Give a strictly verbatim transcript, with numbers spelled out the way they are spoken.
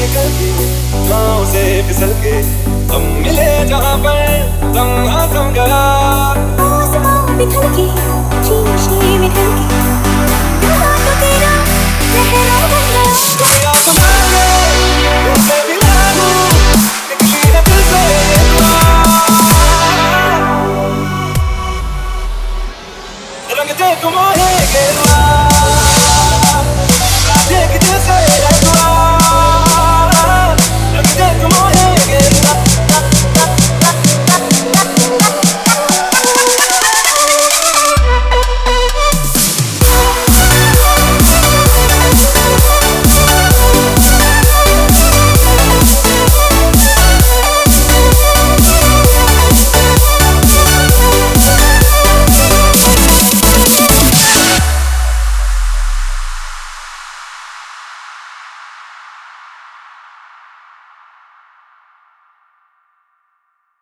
निकल के गाँव से फिसल के हम मिले जहाँ पर लम्हा थम गया। आसमां बिखर के